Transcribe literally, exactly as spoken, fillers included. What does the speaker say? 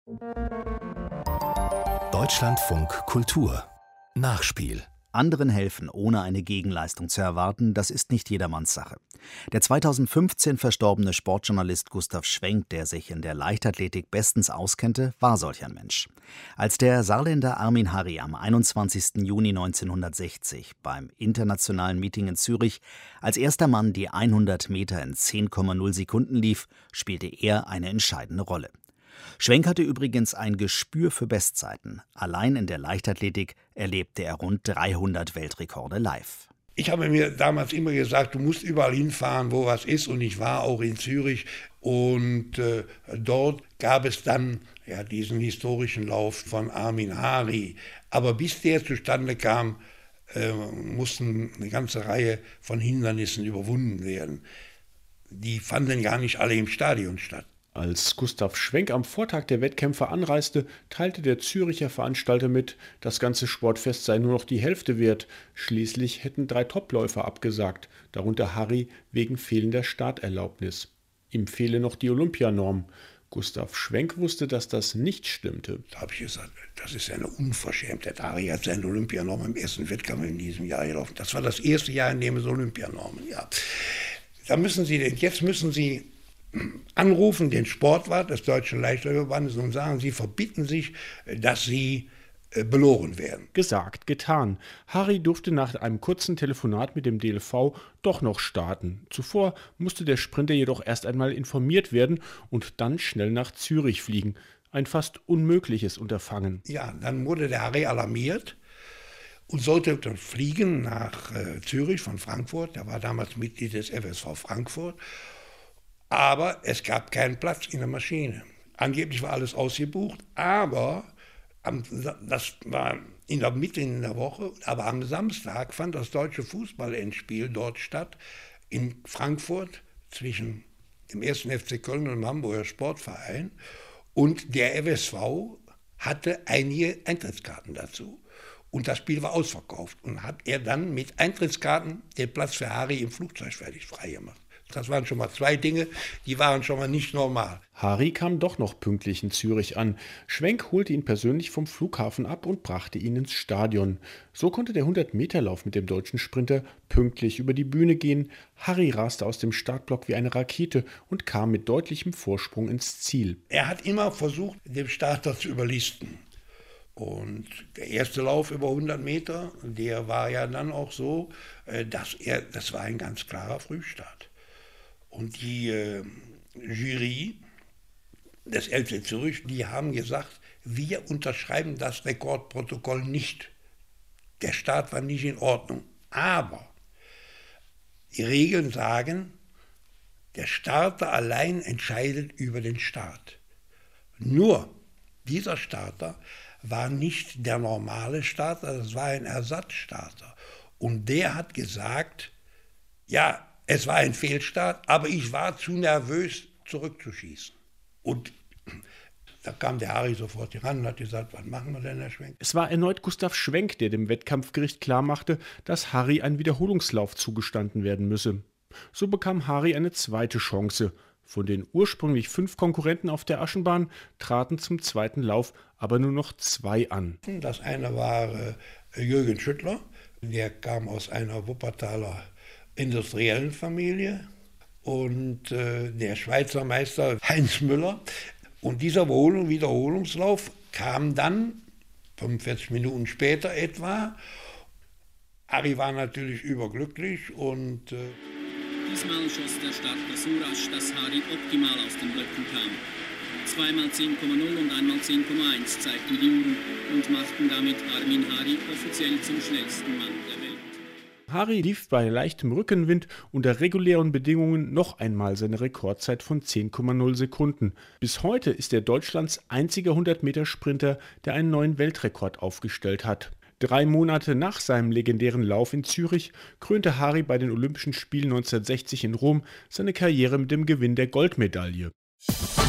Deutschlandfunk Kultur Nachspiel. Anderen helfen, ohne eine Gegenleistung zu erwarten, das ist nicht jedermanns Sache. Der zweitausendfünfzehn verstorbene Sportjournalist Gustav Schwenk, der sich in der Leichtathletik bestens auskannte, war solch ein Mensch. Als der Saarländer Armin Harry am einundzwanzigsten Juni neunzehnhundertsechzig beim internationalen Meeting in Zürich als erster Mann die hundert Meter in zehn Komma null Sekunden lief, spielte er eine entscheidende Rolle. Schwenk hatte übrigens ein Gespür für Bestzeiten. Allein in der Leichtathletik erlebte er rund dreihundert Weltrekorde live. Ich habe mir damals immer gesagt, du musst überall hinfahren, wo was ist. Und ich war auch in Zürich. Und äh, dort gab es dann ja, diesen historischen Lauf von Armin Harry. Aber bis der zustande kam, äh, mussten eine ganze Reihe von Hindernissen überwunden werden. Die fanden gar nicht alle im Stadion statt. Als Gustav Schwenk am Vortag der Wettkämpfe anreiste, teilte der Züricher Veranstalter mit, das ganze Sportfest sei nur noch die Hälfte wert. Schließlich hätten drei Topläufer abgesagt, darunter Harry wegen fehlender Starterlaubnis. Ihm fehle noch die Olympianorm. Gustav Schwenk wusste, dass das nicht stimmte. Da habe ich gesagt, das ist eine Unverschämtheit. Harry hat seine Olympianorm im ersten Wettkampf in diesem Jahr gelaufen. Das war das erste Jahr, in dem es Olympianormen gab. Da müssen Sie, jetzt müssen Sie anrufen, den Sportwart des Deutschen Leichtathletikverbandes und sagen, sie verbitten sich, dass sie äh, belogen werden. Gesagt, getan. Harry durfte nach einem kurzen Telefonat mit dem D L V doch noch starten. Zuvor musste der Sprinter jedoch erst einmal informiert werden und dann schnell nach Zürich fliegen. Ein fast unmögliches Unterfangen. Ja, dann wurde der Harry alarmiert und sollte dann fliegen nach äh, Zürich von Frankfurt. Er war damals Mitglied des F S V Frankfurt. Aber es gab keinen Platz in der Maschine. Angeblich war alles ausgebucht, aber am, das war in der Mitte in der Woche. Aber am Samstag fand das deutsche Fußballendspiel dort statt, in Frankfurt zwischen dem ersten F C Köln und dem Hamburger Sportverein. Und der F S V hatte einige Eintrittskarten dazu. Und das Spiel war ausverkauft. Und hat er dann mit Eintrittskarten den Platz für Harry im Flugzeug fertig freigemacht. Das waren schon mal zwei Dinge, die waren schon mal nicht normal. Harry kam doch noch pünktlich in Zürich an. Schwenk holte ihn persönlich vom Flughafen ab und brachte ihn ins Stadion. So konnte der hundert-Meter-Lauf mit dem deutschen Sprinter pünktlich über die Bühne gehen. Harry raste aus dem Startblock wie eine Rakete und kam mit deutlichem Vorsprung ins Ziel. Er hat immer versucht, den Starter zu überlisten. Und der erste Lauf über hundert Meter, der war ja dann auch so, dass er, das war ein ganz klarer Frühstart. Und die äh, Jury des F C Zürich, die haben gesagt, wir unterschreiben das Rekordprotokoll nicht. Der Start war nicht in Ordnung. Aber die Regeln sagen, der Starter allein entscheidet über den Start. Nur dieser Starter war nicht der normale Starter, das war ein Ersatzstarter. Und der hat gesagt, ja, es war ein Fehlstart, aber ich war zu nervös, zurückzuschießen. Und da kam der Harry sofort heran und hat gesagt, was machen wir denn, Herr Schwenk? Es war erneut Gustav Schwenk, der dem Wettkampfgericht klarmachte, dass Harry ein Wiederholungslauf zugestanden werden müsse. So bekam Harry eine zweite Chance. Von den ursprünglich fünf Konkurrenten auf der Aschenbahn traten zum zweiten Lauf aber nur noch zwei an. Das eine war äh, Jürgen Schüttler, der kam aus einer Wuppertaler industriellen Familie, und äh, der Schweizer Meister Heinz Müller. Und dieser Wiederholung, Wiederholungslauf kam dann fünfundvierzig Minuten später etwa. Harry war natürlich überglücklich und äh diesmal schoss der Starter so rasch, dass Harry optimal aus den Blöcken kam. Zweimal zehn Komma null und einmal zehn Komma eins zeigten die Uhren und machten damit Armin Harry offiziell zum schnellsten Mann der Welt. Harry lief bei leichtem Rückenwind unter regulären Bedingungen noch einmal seine Rekordzeit von zehn Komma null Sekunden. Bis heute ist er Deutschlands einziger hundert-Meter-Sprinter, der einen neuen Weltrekord aufgestellt hat. Drei Monate nach seinem legendären Lauf in Zürich krönte Harry bei den Olympischen Spielen neunzehnhundertsechzig in Rom seine Karriere mit dem Gewinn der Goldmedaille.